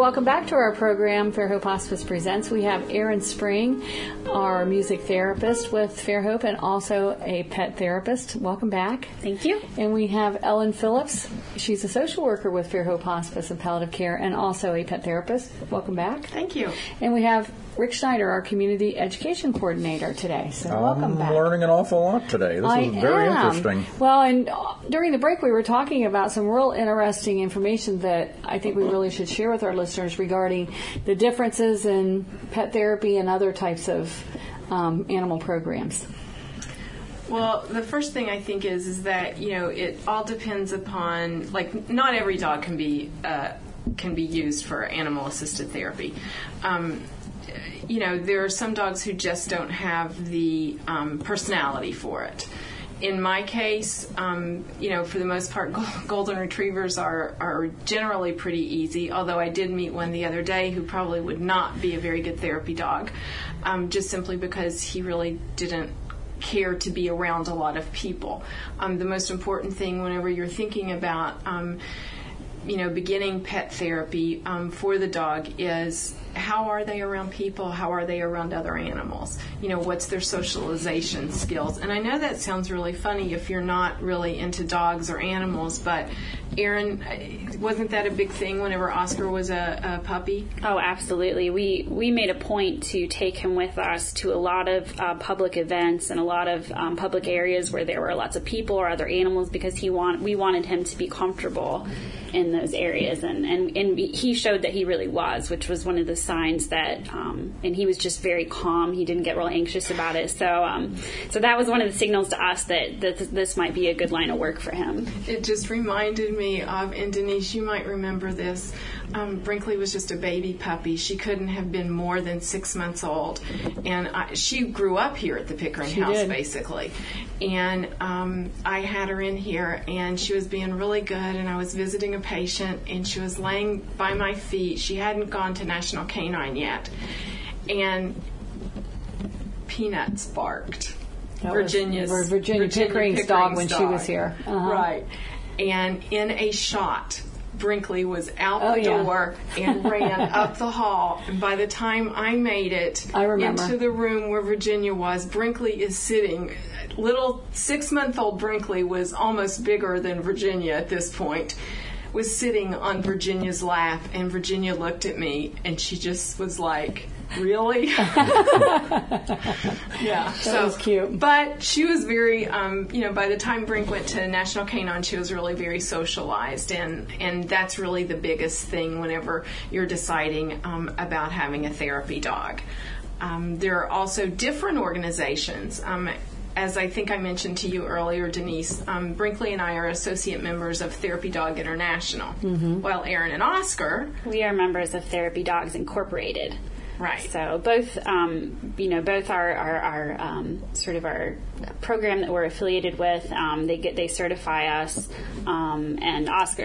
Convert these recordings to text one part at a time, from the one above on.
Welcome back to our program, Fairhope Hospice Presents. We have Erin Spring, our music therapist with Fairhope, and also a pet therapist. Welcome back. Thank you. And we have Ellen Phillips. She's a social worker with Fairhope Hospice and Palliative Care, and also a pet therapist. Welcome back. Thank you. And we have Rick Schneider, our community education coordinator today. So welcome back. I'm learning an awful lot today. This is very interesting. Well, and during the break we were talking about some real interesting information that I think we really should share with our listeners regarding the differences in pet therapy and other types of animal programs. Well, the first thing I think is that, it all depends upon, not every dog can be used for animal-assisted therapy. There are some dogs who just don't have the personality for it. In my case, for the most part, golden retrievers are generally pretty easy, although I did meet one the other day who probably would not be a very good therapy dog, just simply because he really didn't care to be around a lot of people. The most important thing whenever you're thinking about beginning pet therapy for the dog is how are they around people? How are they around other animals? What's their socialization skills? And I know that sounds really funny if you're not really into dogs or animals, but Erin, wasn't that a big thing whenever Oscar was a puppy? Oh, absolutely. We made a point to take him with us to a lot of public events and a lot of public areas where there were lots of people or other animals because we wanted him to be comfortable in those areas, and he showed that he really was, which was one of the signs that, and he was just very calm. He didn't get real anxious about it. So that was one of the signals to us that this might be a good line of work for him. It just reminded me of, and Denise, you might remember this, Brinkley was just a baby puppy. She couldn't have been more than 6 months old, and she grew up here at the Pickering house, basically. And I had her in here, and she was being really good, and I was visiting a patient, and she was laying by my feet. She hadn't gone to National Canine yet, and Peanuts barked. Virginia Pickering's dog when she was here. Uh-huh. Right. And in a shot, Brinkley was out the door and ran up the hall. And by the time I made it into the room where Virginia was, Brinkley is sitting. Little 6-month-old Brinkley was almost bigger than Virginia at this point, was sitting on Virginia's lap. And Virginia looked at me, and she just was like, really? Yeah. That was cute. But she was very, by the time Brink went to National Canine, she was really very socialized. And that's really the biggest thing whenever you're deciding about having a therapy dog. There are also different organizations. As I think I mentioned to you earlier, Denise, Brinkley and I are associate members of Therapy Dog International, while Erin and Oscar... We are members of Therapy Dogs Incorporated. Right. So both, both are sort of our program that we're affiliated with. They certify us. And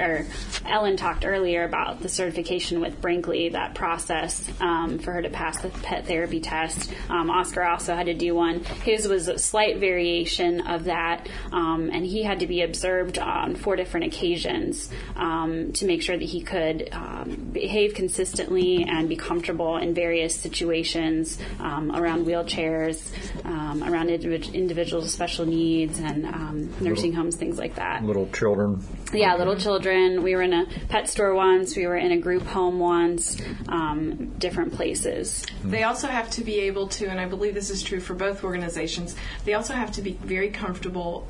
Ellen talked earlier about the certification with Brinkley, that process for her to pass the pet therapy test. Oscar also had to do one. His was a slight variation of that, and he had to be observed on 4 different occasions to make sure that he could behave consistently and be comfortable in various situations around wheelchairs, around individuals with special needs, and nursing homes, things like that. Little children. Yeah, little children. We were in a pet store once. We were in a group home once. Different places. They also have to be able to, and I believe this is true for both organizations, they also have to be very comfortable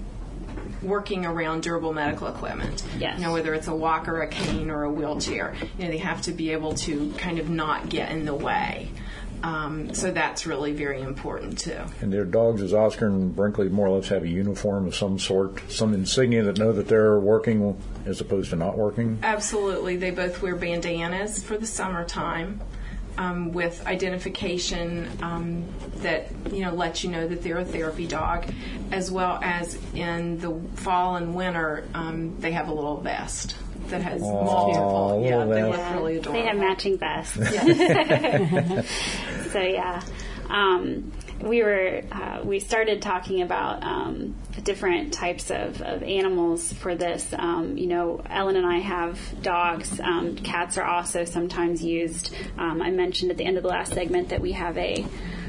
working around durable medical equipment. Yes. Whether it's a walker, a cane, or a wheelchair. They have to be able to kind of not get in the way. So that's really very important, too. And their dogs, as Oscar and Brinkley, more or less have a uniform of some sort, some insignia that know that they're working as opposed to not working? Absolutely. They both wear bandanas for the summertime. With identification that lets you know that they're a therapy dog, as well as in the fall and winter they have a little vest that has multiple. Yeah, they look really adorable. They have matching vests. Yes. So yeah. we started talking about different types of animals for this. Ellen and I have dogs. Cats are also sometimes used. I mentioned at the end of the last segment that we have a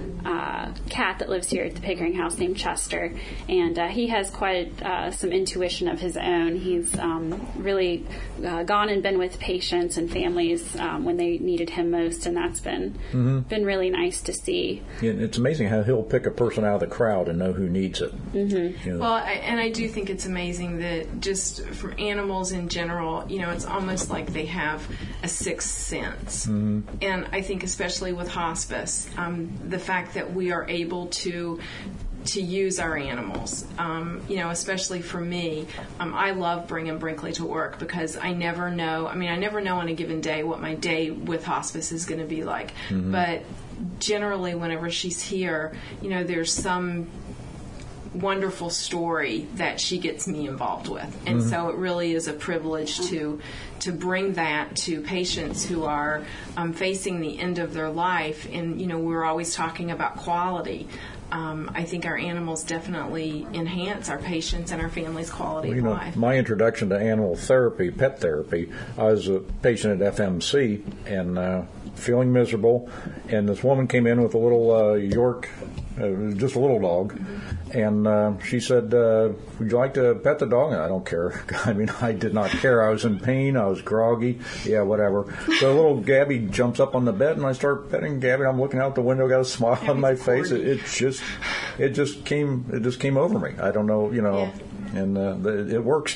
cat that lives here at the Pickering House named Chester, and he has quite some intuition of his own. He's really gone and been with patients and families when they needed him most, and that's been really nice to see. Yeah, it's amazing how he'll pick a person out of the crowd and know who needs it. Well, I do think it's amazing that just for animals in general, it's almost like they have a sixth sense. And I think especially with hospice, the fact that we are able to use our animals, especially for me. I love bringing Brinkley to work because I never know on a given day what my day with hospice is going to be like. But generally, whenever she's here, there's some wonderful story that she gets me involved with. And so it really is a privilege to bring that to patients who are facing the end of their life. And, we're always talking about quality. I think our animals definitely enhance our patients and our families' quality of life. My introduction to animal therapy, pet therapy, I was a patient at FMC and feeling miserable, and this woman came in with a little York, just a little dog, and she said, would you like to pet the dog? And I don't care. I did not care. I was in pain. I was groggy. Yeah, whatever. So little Gabby jumps up on the bed, and I start petting Gabby. I'm looking out the window, got a smile on my face. It just came over me. I don't know, and it works.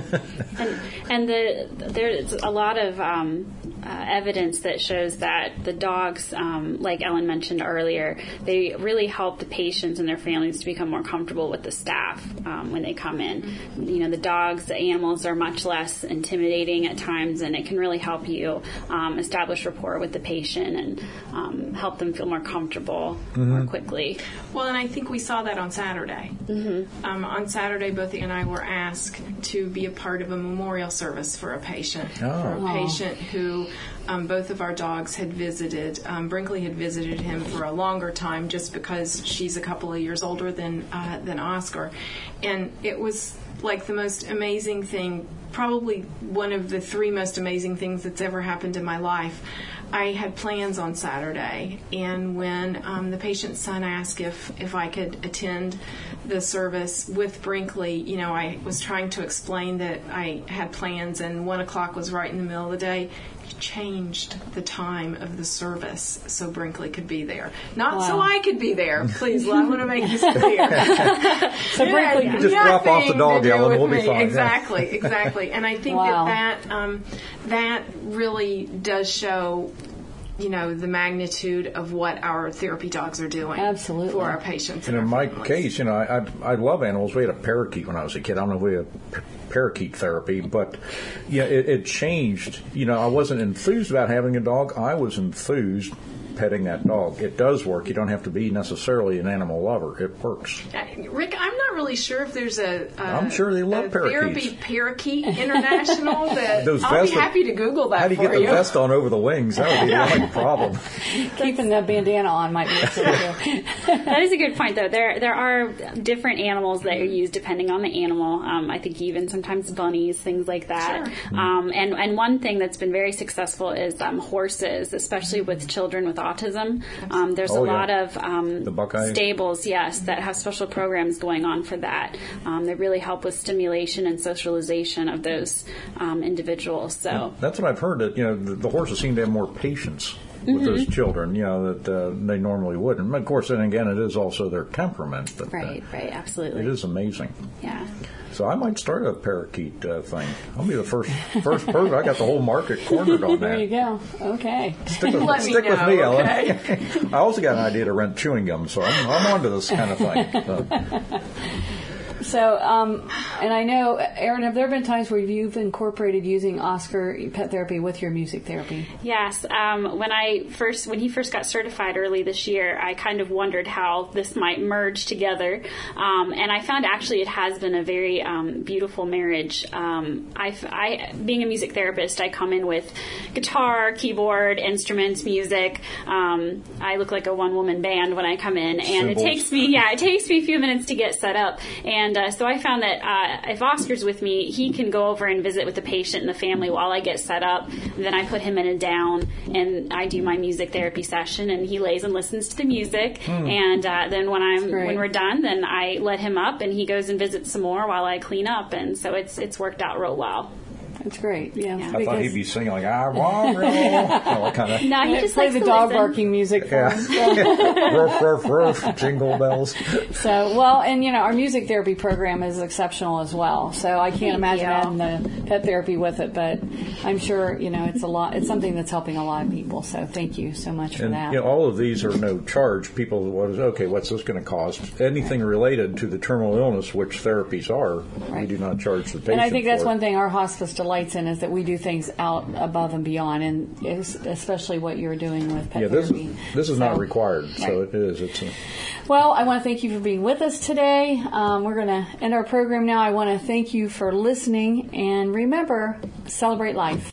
and there's a lot of evidence that shows that the dogs, like Ellen mentioned earlier, they really help the patients and their families to become more comfortable with the staff when they come in. The dogs, the animals are much less intimidating at times, and it can really help you establish rapport with the patient and help them feel more comfortable more quickly. Well, and I think we saw that on Saturday. On Saturday, both and I were asked to be a part of a memorial service for a patient. Patient who both of our dogs had visited. Brinkley had visited him for a longer time just because she's a couple of years older than Oscar. And it was like the most amazing thing, probably one of the 3 most amazing things that's ever happened in my life. I had plans on Saturday, and when the patient's son asked if I could attend the service with Brinkley, I was trying to explain that I had plans, and 1 o'clock was right in the middle of the day. He changed the time of the service so Brinkley could be there. Not so I could be there. Please, I want to make this clear. So Brinkley could just drop off the dog, Ellen. We'll be fine. Exactly. And I think that really does show the magnitude of what our therapy dogs are doing for our patients. And in my case, I love animals. We had a parakeet when I was a kid. I don't know if we had parakeet therapy, but it changed. I wasn't enthused about having a dog. I was enthused petting that dog. It does work. You don't have to be necessarily an animal lover. It works. Rick, I'm not really sure if there's I'm sure they love parakeets. Therapy Parakeet International. I'll be happy to Google that. How do you get the vest on over the wings? That would be the only problem. Keeping the bandana on might be a solution. That is a good point, though. There are different animals that are used depending on the animal. I think even sometimes bunnies, things like that. Sure. And one thing that's been very successful is horses, especially with children with autism. There's a lot of stables, that have special programs going on for that. They really help with stimulation and socialization of those individuals. So that's what I've heard, that the horses seem to have more patience with those children, that they normally wouldn't. Of course, then again, it is also their temperament. But, right, absolutely. It is amazing. Yeah. So I might start a parakeet thing. I'll be the first person. I got the whole market cornered on that. There you go. Okay. Stick with me, Ellen. I also got an idea to rent chewing gum, so I'm onto this kind of thing. So, and I know, Erin, have there been times where you've incorporated using Oscar pet therapy with your music therapy? Yes. When he first got certified early this year, I kind of wondered how this might merge together. And I found actually it has been a very beautiful marriage. Being a music therapist, I come in with guitar, keyboard, instruments, music. I look like a one-woman band when I come in, and it takes me a few minutes to get set up. And so I found that if Oscar's with me, he can go over and visit with the patient and the family while I get set up. Then I put him in a down, and I do my music therapy session, and he lays and listens to the music. And then when we're done, then I let him up, and he goes and visits some more while I clean up. And so it's worked out real well. That's great. Yeah. I thought he'd be singing like "I want real," kind of. No, he just play likes the to dog listen. barking music for him. Ruff, ruff, ruff, jingle bells. So, well, and our music therapy program is exceptional as well. So I can't imagine adding the pet therapy with it, but I'm sure it's a lot. It's something that's helping a lot of people. So thank you so much for that. All of these are no charge. People, what's this going to cost? Anything related to the terminal illness, which therapies are, we do not charge the patient. And I think that's for one thing our hospice delights in, is that we do things out above and beyond, and especially what you're doing with pet therapy. This is not required, so it is. Well, I want to thank you for being with us today. We're going to end our program now. I want to thank you for listening, and remember, celebrate life.